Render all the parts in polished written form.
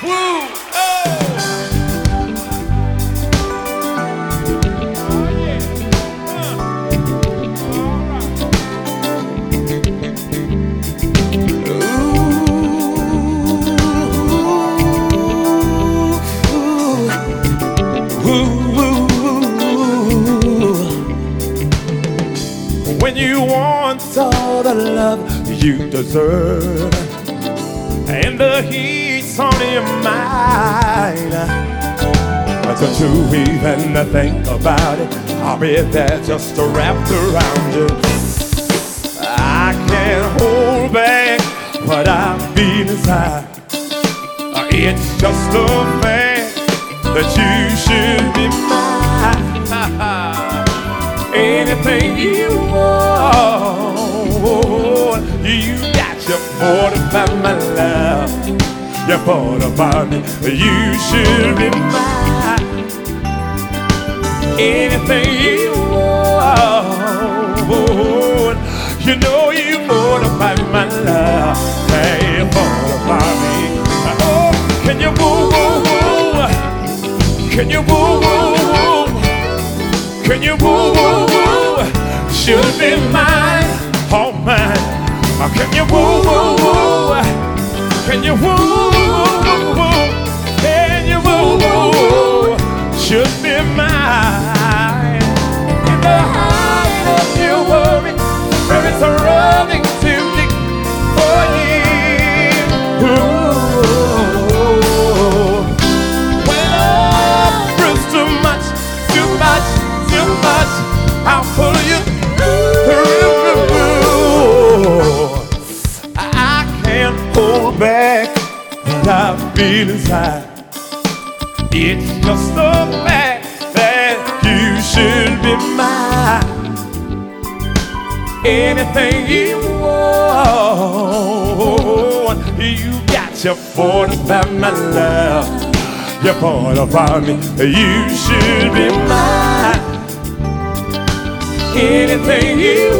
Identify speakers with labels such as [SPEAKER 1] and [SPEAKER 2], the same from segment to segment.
[SPEAKER 1] Woo! When you want all the love you deserve, and the heat's on your mind, don't you even think about it, I'll be there just wrapped around you. I can't hold back what I feel inside. It's just a fact that you should be mine. Anything you want, you got your 45, my love. Your 45, you should be mine. Anything you want, you know you 45, my love. Hey, 45 me. Oh, can you woo woo woo? Can you woo woo woo? Can you woo woo woo? Should be mine, oh mine. Can you woo woo woo? Can you woo woo woo? Can you woo woo woo? Should be mine. In the height of your worry, there is a running too deep for you. When love proves too much, too much, too much, I'll pull you through. I can't hold back what I feel inside. It's just a fact that you should be mine. Anything you want, you got your 45, my love. Your 45 me, you should be mine. Anything you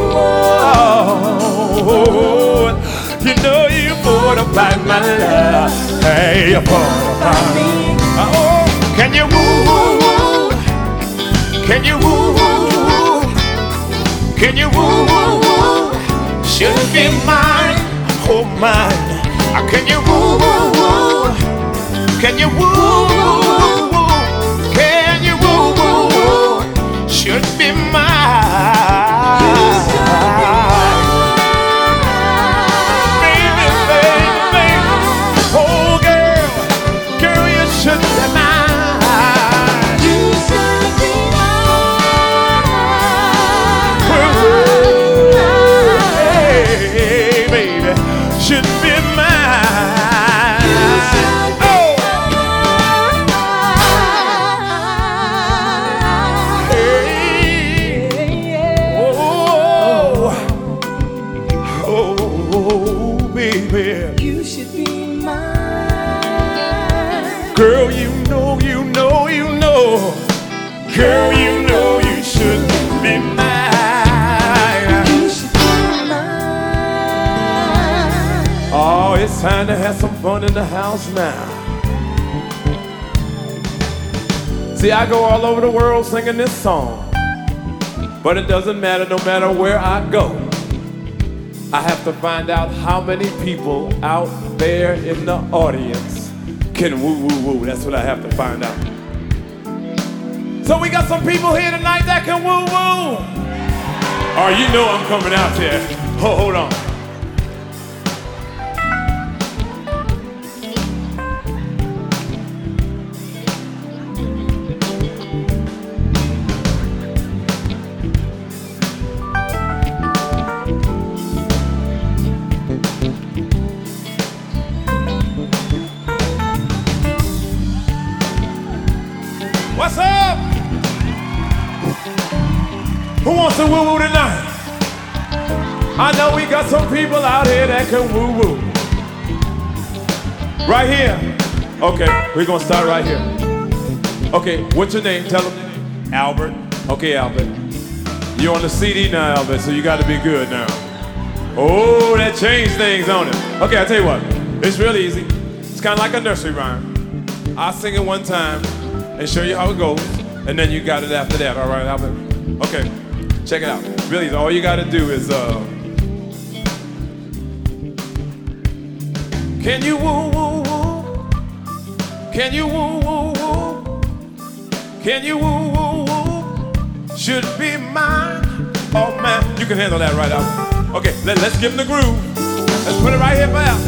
[SPEAKER 1] want, you know you 45, my love. Hey, you 45 me. Oh, can you woo woo woo? Can you woo woo woo? Can you woo woo woo? Should be mine, oh mine. Can you woo woo woo? Can you woo woo woo? Can you woo woo woo? Should be mine. Baby, baby, baby. Oh girl, girl, you should be mine. You should be mine. Hey, baby, should be mine. Oh. Hey. Oh, baby.
[SPEAKER 2] You should be mine.
[SPEAKER 1] Girl, you know, you know, you know. Girl, you know you should be mine.
[SPEAKER 2] You should be mine.
[SPEAKER 1] Oh, it's time to have some fun in the house now. See, I go all over the world singing this song, but it doesn't matter, no matter where I go. I have to find out how many people out there in the audience can woo woo woo. That's what I have to find out. So we got some people here tonight that can woo woo. Oh, you know I'm coming out there. Oh, hold on. What's up? Who wants to woo woo tonight? I know we got some people out here that can woo woo. Right here. Okay, we're gonna start right here. Okay, what's your name? Tell them. Albert. Okay, Albert. You're on the CD now, Albert, so you gotta be good now. Oh, that changed things on it. Okay, I'll tell you what. It's real easy. It's kind of like a nursery rhyme. I'll sing it one time and show you how it goes, and then you got it after that. All right, Albert? Okay, check it out. Really, all you got to do is can you woo woo woo? Can you woo woo woo? Can you woo woo woo? Should be mine. Oh man, you can handle that right out. Okay, let's give him the groove. Let's put it right here for Albert.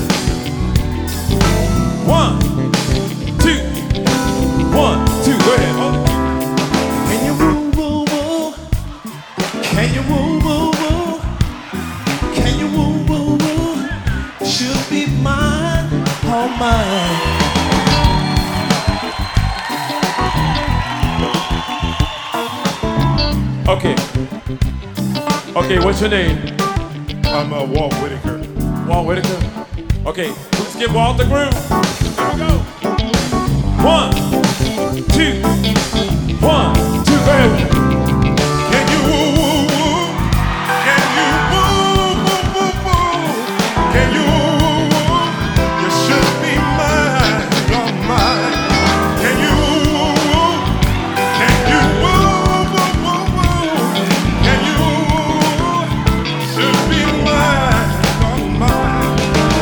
[SPEAKER 1] 1, 2, 1, 2. Go ahead. Oh.
[SPEAKER 2] Can you woo woo woo? Can you woo woo woo? Can you woo woo woo? Should be mine, oh mine.
[SPEAKER 1] Okay. Okay, what's your name?
[SPEAKER 3] I'm Walt Whitaker.
[SPEAKER 1] Walt Whitaker? Okay, let's give Walt the groove. Here we go. 1, 2, 1, 2. Go ahead.
[SPEAKER 3] Can you woo woo woo? Can you woo woo woo woo? Can you woo woo woo? You should be mine, you're mine. Can you woo woo woo? Can you woo woo woo woo? Can you woo woo woo? Should be mine, you're mine.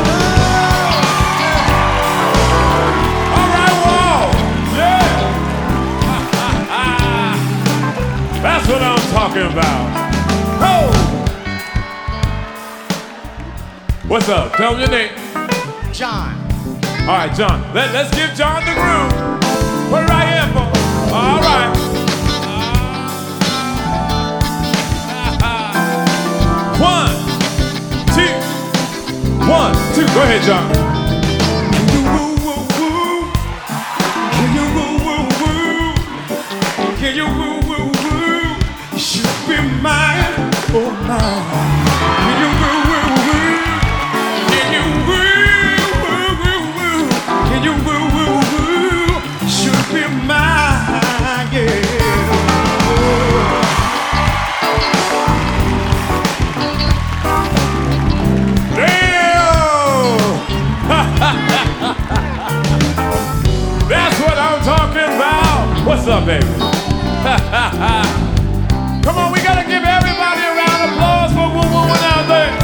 [SPEAKER 1] All right, Walt. Yeah. That's what I'm talking about. Oh. What's up? Tell me your name.
[SPEAKER 2] John.
[SPEAKER 1] All right, John. Let's give John the groove. Put it right here, boy. All right. 1, 2, 1, 2. Go ahead, John.
[SPEAKER 3] Can you woo woo woo? Can you woo woo woo? Can you woo woo woo? You should be mine, oh mine. Can you woo woo woo? Can you woo woo woo woo? Can you woo woo woo? Should be mine, yeah.
[SPEAKER 1] That's what I'm talking about. What's up, baby? Come on, we gotta give everybody a round of applause for Woo Woo out there.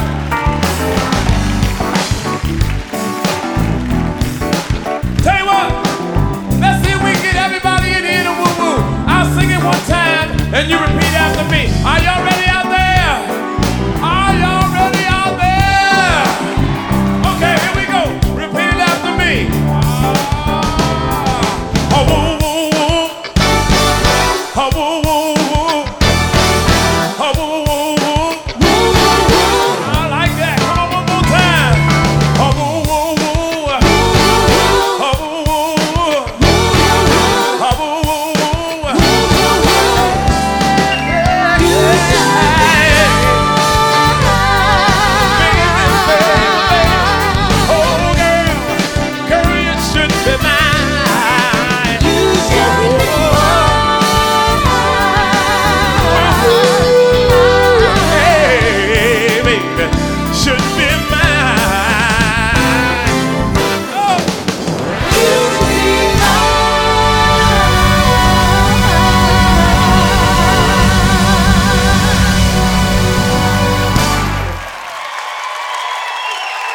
[SPEAKER 1] Tell you what, let's see if we can get everybody in here to Woo Woo. I'll sing it one time and you repeat after me. Are y'all ready?